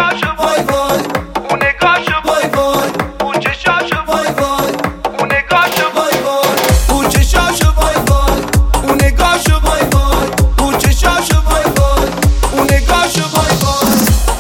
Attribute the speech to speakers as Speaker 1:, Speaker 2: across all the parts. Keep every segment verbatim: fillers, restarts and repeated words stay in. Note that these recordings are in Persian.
Speaker 1: چشاشو وای وای اون نگاهشو وای وای اون چشاشو وای وای اون نگاهشو وای وای اون چشاشو وای وای اون نگاهشو وای وای اون چشاشو وای وای اون نگاهشو وای وای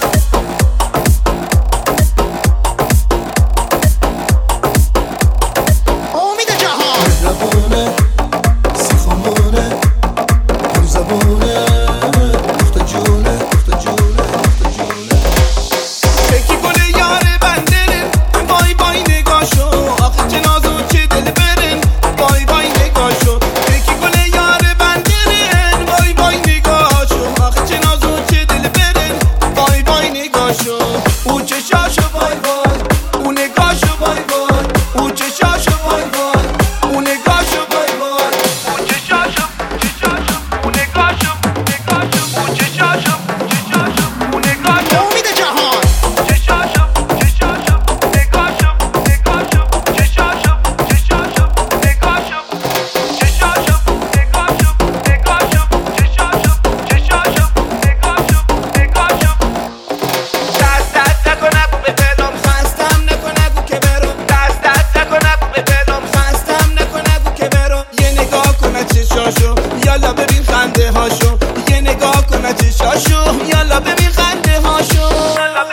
Speaker 2: امید جهان
Speaker 3: زبونه سخمونه پر زبونه اخت جونه اخت جونه اخت جونه
Speaker 1: فکی گل یار بندرن وای وای نگاهشو آخه چه نازو چه دل برن وای وای نگاهشو فکی گل یار بندرن وای وای نگاهشو آخه چه نازو چه دل برن وای وای نگاهشو او چشاشو وای وای او نگاهشو وای وای او چشاشو وای وای او نگاهشو وای وای او چشاشو چشاشو او نگاهشو نگاهشو او چشاشو چشاشو او نگاهشو
Speaker 2: امید جهان
Speaker 1: چشاشو چشاشو نگاهشو نگاهشو چشاشو چشاشو نگاهشو چشاشو نگاهشو نگاهشو چشاشو چشاشو نگاهشو نگاهشو دست دست نکن نگو به دلم خستم نکن نگو که برم دست دست نکن نگو به دلم خستم نکن نگو که برم یه نگاه کن از چشاشو یالا ببین خنده هاشو یه نگاه کن از چشاشو یالا ببین خنده هاشو